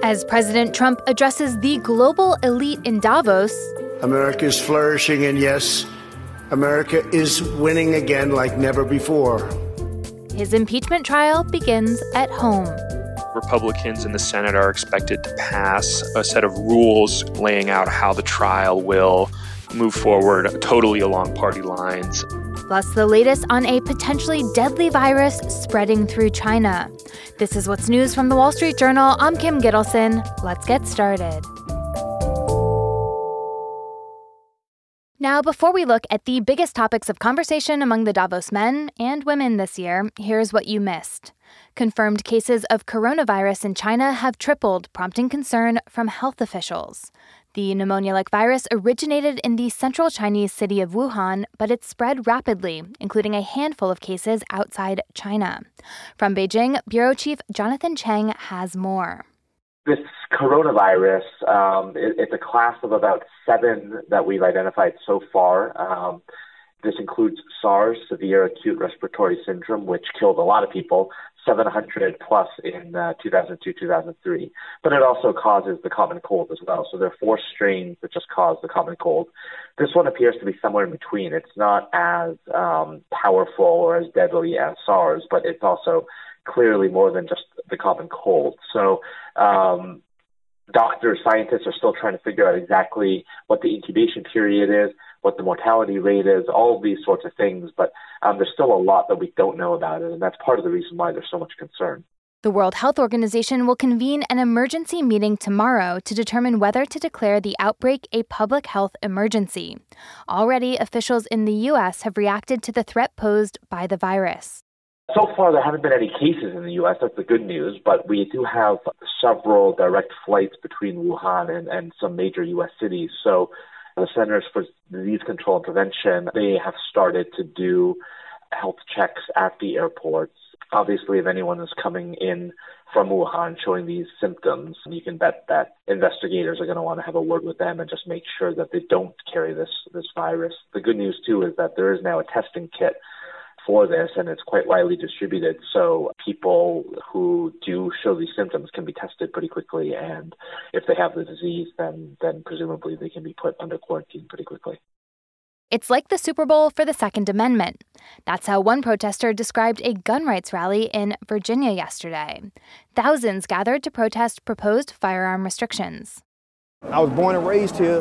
As President Trump addresses the global elite in Davos, America is flourishing, and yes, America is winning again like never before. His impeachment trial begins at home. Republicans in the Senate are expected to pass a set of rules laying out how the trial will move forward totally along party lines. Plus, the latest on a potentially deadly virus spreading through China. This is What's News from the Wall Street Journal. I'm Kim Gittleson. Let's get started. Now, before we look at the biggest topics of conversation among the Davos men and women this year, here's what you missed. Confirmed cases of coronavirus in China have tripled, prompting concern from health officials. The pneumonia-like virus originated in the central Chinese city of Wuhan, but it spread rapidly, including a handful of cases outside China. From Beijing, Bureau Chief Jonathan Chang has more. This coronavirus, it's a class of about 7 that we've identified so far. This includes SARS, severe acute respiratory syndrome, which killed a lot of people, 700 plus in 2002-2003. But it also causes the common cold as well. So there are 4 strains that just cause the common cold. This one appears to be somewhere in between. It's not as powerful or as deadly as SARS, but it's also clearly more than just the common cold. So doctors, scientists are still trying to figure out exactly what the incubation period is, what the mortality rate is, all of these sorts of things. But there's still a lot that we don't know about it, and that's part of the reason why there's so much concern. The World Health Organization will convene an emergency meeting tomorrow to determine whether to declare the outbreak a public health emergency. Already, officials in the U.S. have reacted to the threat posed by the virus. So far, there haven't been any cases in the U.S. That's the good news, but we do have several direct flights between Wuhan and some major U.S. cities. So the Centers for Disease Control and Prevention, they have started to do health checks at the airports. Obviously, if anyone is coming in from Wuhan showing these symptoms, you can bet that investigators are going to want to have a word with them and just make sure that they don't carry this virus. The good news, too, is that there is now a testing kit for this, and it's quite widely distributed. So people who do show these symptoms can be tested pretty quickly, and if they have the disease, then presumably they can be put under quarantine pretty quickly. It's like the Super Bowl for the Second Amendment. That's how one protester described a gun rights rally in Virginia yesterday. Thousands gathered to protest proposed firearm restrictions. I was born and raised here,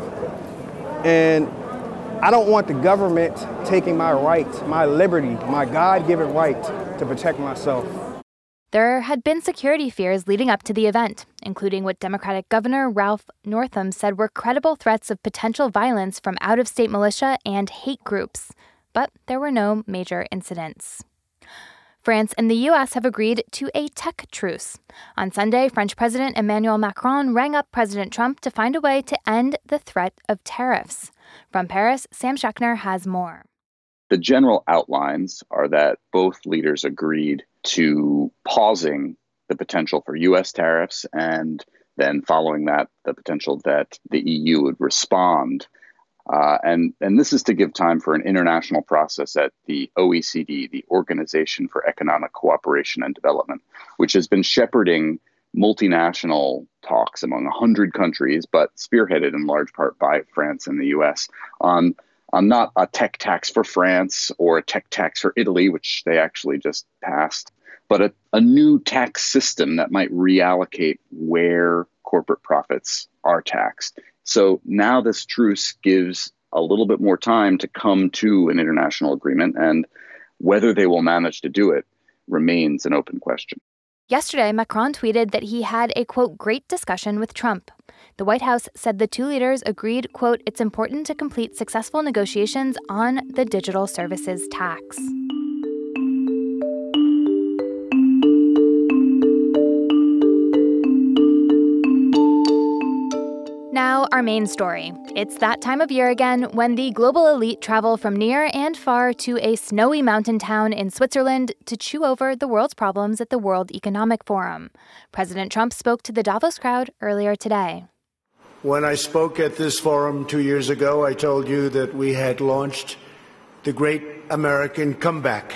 and I don't want the government taking my right, my liberty, my God-given right to protect myself. There had been security fears leading up to the event, including what Democratic Governor Ralph Northam said were credible threats of potential violence from out-of-state militia and hate groups. But there were no major incidents. France and the U.S. have agreed to a tech truce. On Sunday, French President Emmanuel Macron rang up President Trump to find a way to end the threat of tariffs. From Paris, Sam Schechner has more. The general outlines are that both leaders agreed to pausing the potential for U.S. tariffs, and then following that, the potential that the EU would respond. And this is to give time for an international process at the OECD, the Organization for Economic Cooperation and Development, which has been shepherding multinational talks among 100 countries, but spearheaded in large part by France and the U.S. on not a tech tax for France or a tech tax for Italy, which they actually just passed, but a new tax system that might reallocate where corporate profits are taxed. So now this truce gives a little bit more time to come to an international agreement, and whether they will manage to do it remains an open question. Yesterday, Macron tweeted that he had a, quote, great discussion with Trump. The White House said the two leaders agreed, quote, it's important to complete successful negotiations on the digital services tax. Now, our main story. It's that time of year again when the global elite travel from near and far to a snowy mountain town in Switzerland to chew over the world's problems at the World Economic Forum. President Trump spoke to the Davos crowd earlier today. When I spoke at this forum 2 years ago, I told you that we had launched the Great American Comeback.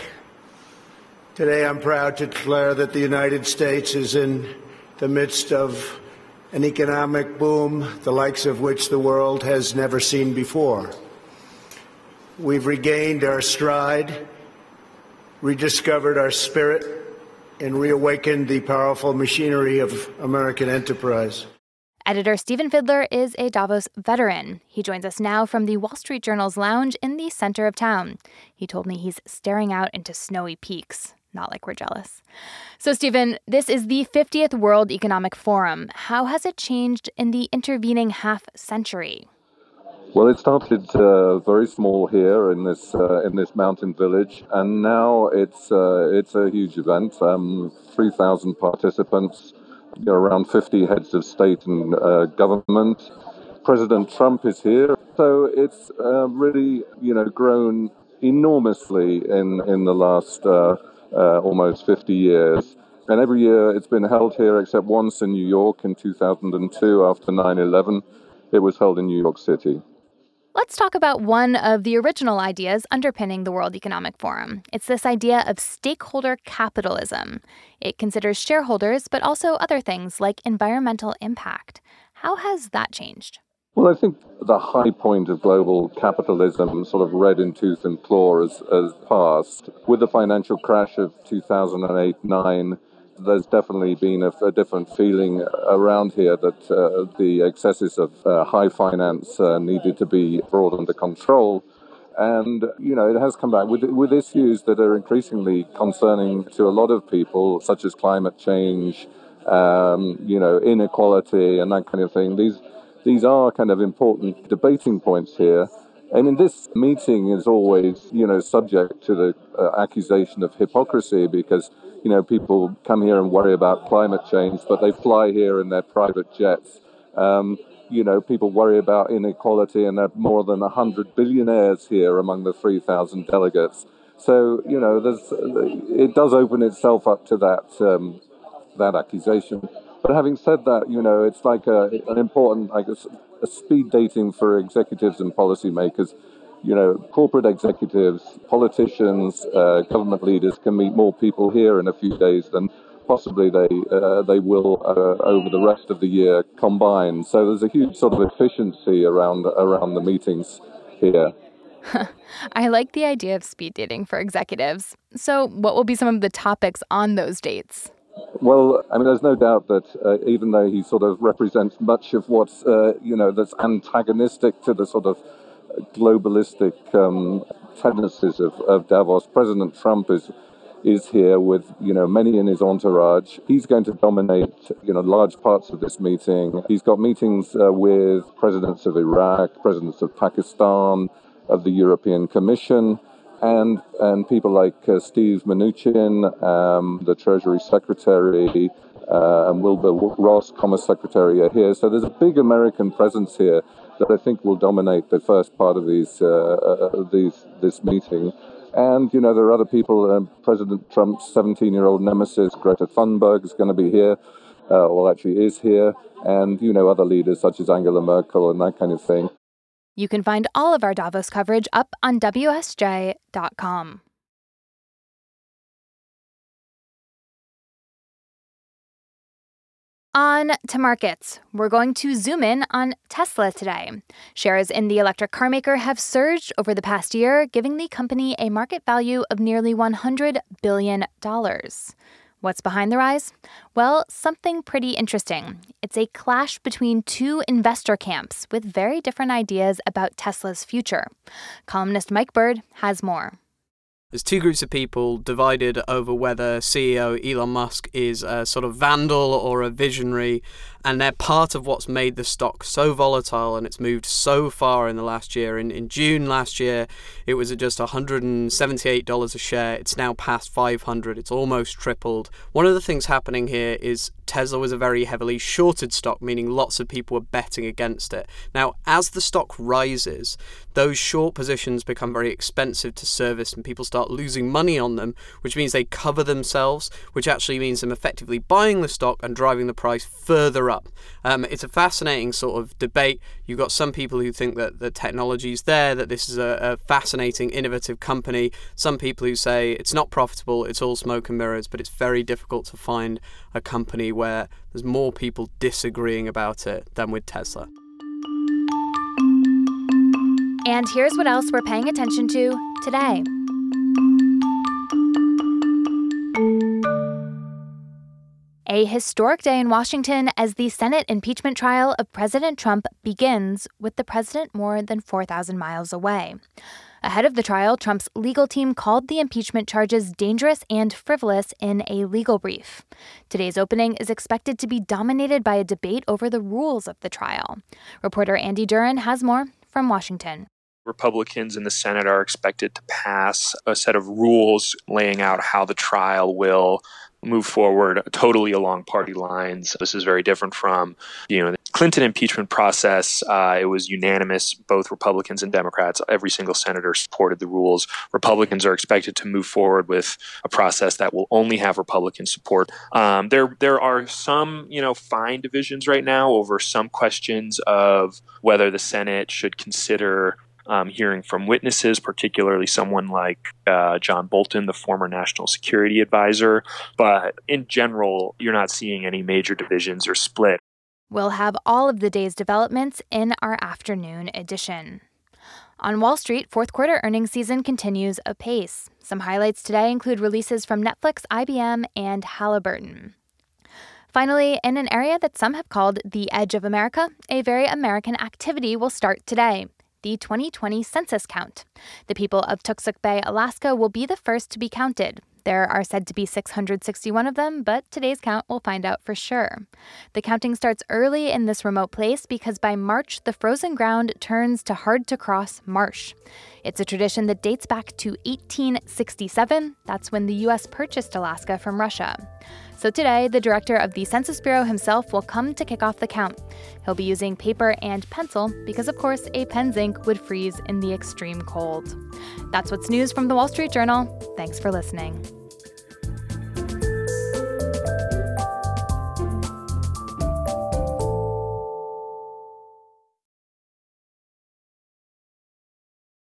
Today, I'm proud to declare that the United States is in the midst of an economic boom the likes of which the world has never seen before. We've regained our stride, rediscovered our spirit, and reawakened the powerful machinery of American enterprise. Editor Stephen Fiedler is a Davos veteran. He joins us now from the Wall Street Journal's lounge in the center of town. He told me he's staring out into snowy peaks. Not like we're jealous. So, Stephen, this is the 50th World Economic Forum. How has it changed in the intervening half century? Well, it started very small here in this mountain village, and now it's a huge event. 3,000 participants, around 50 heads of state and government. President Trump is here, so it's really grown enormously in the last almost 50 years. And every year it's been held here, except once in New York in 2002 after 9/11. It was held in New York City. Let's talk about one of the original ideas underpinning the World Economic Forum. It's this idea of stakeholder capitalism. It considers shareholders, but also other things like environmental impact. How has that changed? Well, I think the high point of global capitalism, sort of red in tooth and claw, has passed. With the financial crash of 2008-9, there's definitely been a different feeling around here that the excesses of high finance needed to be brought under control. And, it has come back with issues that are increasingly concerning to a lot of people, such as climate change, inequality and that kind of thing. These are kind of important debating points here. And in this meeting is always, subject to the accusation of hypocrisy because, people come here and worry about climate change, but they fly here in their private jets. People worry about inequality, and there are more than 100 billionaires here among the 3,000 delegates. So, it does open itself up to that accusation. But having said that, it's like an important, a speed dating for executives and policymakers. Corporate executives, politicians, government leaders can meet more people here in a few days than possibly they will over the rest of the year combined. So there's a huge sort of efficiency around the meetings here. I like the idea of speed dating for executives. So what will be some of the topics on those dates? Well, there's no doubt that even though he sort of represents much of what's, that's antagonistic to the sort of globalistic tendencies of Davos, President Trump is here with, many in his entourage. He's going to dominate, large parts of this meeting. He's got meetings with presidents of Iraq, presidents of Pakistan, of the European Commission, and people like Steve Mnuchin, the Treasury Secretary, and Wilbur Ross, Commerce Secretary, are here. So there's a big American presence here that I think will dominate the first part of this meeting. And, there are other people. President Trump's 17-year-old nemesis, Greta Thunberg, is going to be here, actually is here, and, other leaders such as Angela Merkel and that kind of thing. You can find all of our Davos coverage up on WSJ.com. On to markets. We're going to zoom in on Tesla today. Shares in the electric car maker have surged over the past year, giving the company a market value of nearly $100 billion. What's behind the rise? Well, something pretty interesting. It's a clash between two investor camps with very different ideas about Tesla's future. Columnist Mike Bird has more. There's two groups of people divided over whether CEO Elon Musk is a sort of vandal or a visionary, and they're part of what's made the stock so volatile and it's moved so far in the last year. In June last year, it was at just $178 a share. It's now past $500. It's almost tripled. One of the things happening here is Tesla was a very heavily shorted stock, meaning lots of people were betting against it. Now, as the stock rises, those short positions become very expensive to service and people start losing money on them, which means they cover themselves, which actually means them effectively buying the stock and driving the price further up. It's a fascinating sort of debate. You've got some people who think that the technology's there, that this is a fascinating, innovative company. Some people who say it's not profitable, it's all smoke and mirrors, but it's very difficult to find a company where there's more people disagreeing about it than with Tesla. And here's what else we're paying attention to today. A historic day in Washington as the Senate impeachment trial of President Trump begins with the president more than 4,000 miles away. Ahead of the trial, Trump's legal team called the impeachment charges dangerous and frivolous in a legal brief. Today's opening is expected to be dominated by a debate over the rules of the trial. Reporter Andy Duran has more from Washington. Republicans in the Senate are expected to pass a set of rules laying out how the trial will move forward totally along party lines. This is very different from, the Clinton impeachment process. It was unanimous. Both Republicans and Democrats, every single senator supported the rules. Republicans are expected to move forward with a process that will only have Republican support. There are some, fine divisions right now over some questions of whether the Senate should consider hearing from witnesses, particularly someone like John Bolton, the former national security advisor. But in general, you're not seeing any major divisions or split. We'll have all of the day's developments in our afternoon edition. On Wall Street, fourth quarter earnings season continues apace. Some highlights today include releases from Netflix, IBM, and Halliburton. Finally, in an area that some have called the edge of America, a very American activity will start today. The 2020 census count. The people of Toksook Bay, Alaska will be the first to be counted. There are said to be 661 of them, but today's count will find out for sure. The counting starts early in this remote place because by March, the frozen ground turns to hard-to-cross marsh. It's a tradition that dates back to 1867. That's when the U.S. purchased Alaska from Russia. So today, the director of the Census Bureau himself will come to kick off the count. He'll be using paper and pencil because, of course, a pen's ink would freeze in the extreme cold. That's what's news from the Wall Street Journal. Thanks for listening.